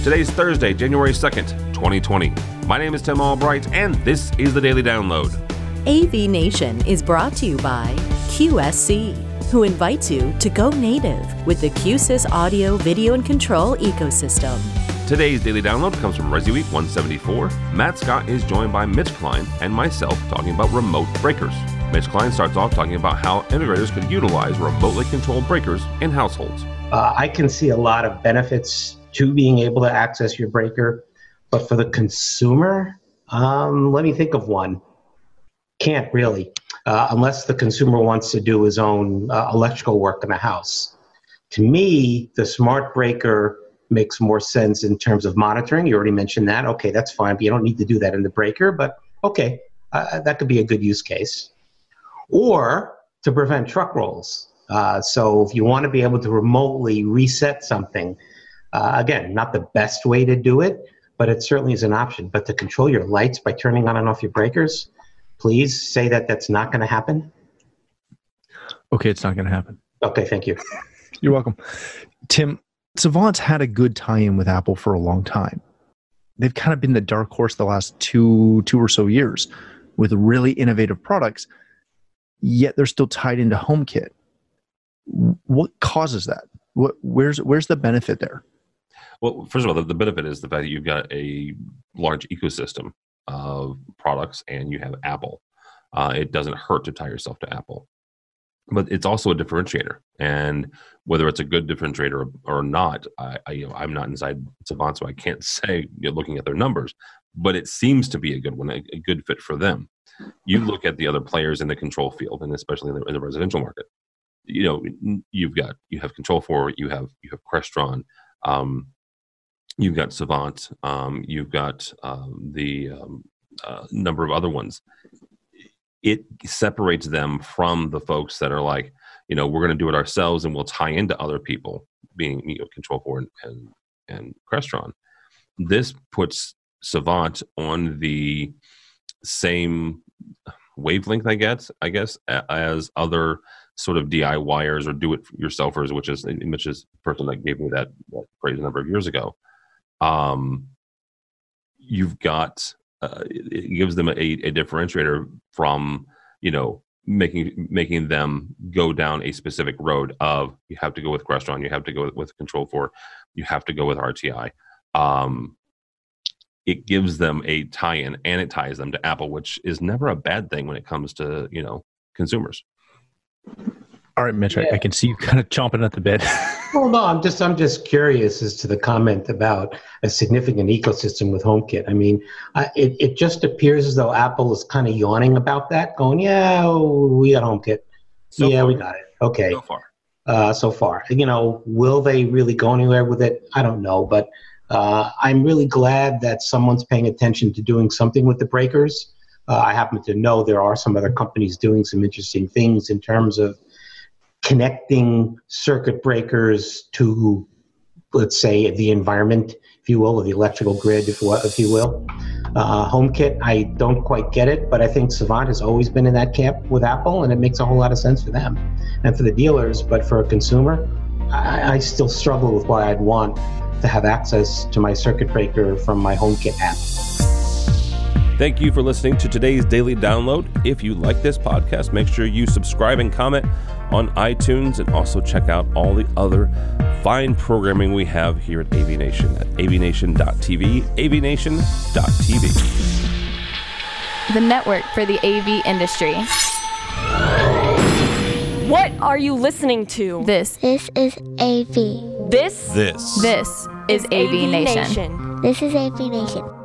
Today's Thursday, January 2nd, 2020. My name is Tim Albright, and this is the Daily Download. AV Nation is brought to you by QSC, who invites you to go native with the QSys audio, video, and control ecosystem. Today's Daily Download comes from Resi Week 174. Matt Scott is joined by Mitch Klein and myself talking about remote breakers. Mitch Klein starts off talking about how integrators could utilize remotely controlled breakers in households. I can see a lot of benefits to being able to access your breaker, but for the consumer, let me think of one. Can't really, unless the consumer wants to do his own electrical work in the house. To me, the smart breaker makes more sense in terms of monitoring. You already mentioned that. Okay, that's fine, but you don't need to do that in the breaker, but okay, that could be a good use case. Or to prevent truck rolls. So if you want to be able to remotely reset something, again, not the best way to do it, but it certainly is an option. But to control your lights by turning on and off your breakers, please say that that's not going to happen. Okay, it's not going to happen. Okay, thank you. You're welcome. Tim, Savant's had a good tie-in with Apple for a long time. They've kind of been the dark horse the last two or so years with really innovative products, yet they're still tied into HomeKit. What causes that? Where's the benefit there? Well, first of all, the benefit is the fact that you've got a large ecosystem of products and you have Apple. It doesn't hurt to tie yourself to Apple. But it's also a differentiator, and whether it's a good differentiator or not, I'm not inside Savant, so I can't say looking at their numbers. But it seems to be a good one, a good fit for them. You look at the other players in the control field, and especially in the residential market. You have Control4, you have Crestron, you've got Savant, you've got the number of other ones. It separates them from the folks that are like, we're going to do it ourselves and we'll tie into other people, being Control4 and Crestron. This puts Savant on the same wavelength, I guess, as other sort of DIYers or do-it-yourselfers, which is Mitch's person that gave me that phrase a number of years ago. You've got it gives them a differentiator from making them go down a specific road of you have to go with Crestron, you have to go with Control4, you have to go with RTI. It gives them a tie-in, and it ties them to Apple, which is never a bad thing when it comes to consumers. All right, Mitch, I can see you kind of chomping at the bit. Well, no, I'm just curious as to the comment about a significant ecosystem with HomeKit. I mean, it just appears as though Apple is kind of yawning about that, going, "Yeah, we got HomeKit. We got it. Okay." So far. Will they really go anywhere with it? I don't know, but I'm really glad that someone's paying attention to doing something with the breakers. I happen to know there are some other companies doing some interesting things in terms of connecting circuit breakers to, let's say, the environment, if you will, or the electrical grid, if you will. HomeKit, I don't quite get it, but I think Savant has always been in that camp with Apple, and it makes a whole lot of sense for them and for the dealers. But for a consumer, I still struggle with why I'd want to have access to my circuit breaker from my HomeKit app. Thank you for listening to today's Daily Download. If you like this podcast, make sure you subscribe and comment on iTunes, and also check out all the other fine programming we have here at AV Nation at avnation.tv, avnation.tv. The network for the AV industry. What are you listening to? This is AV. This is AV Nation. This is AV Nation.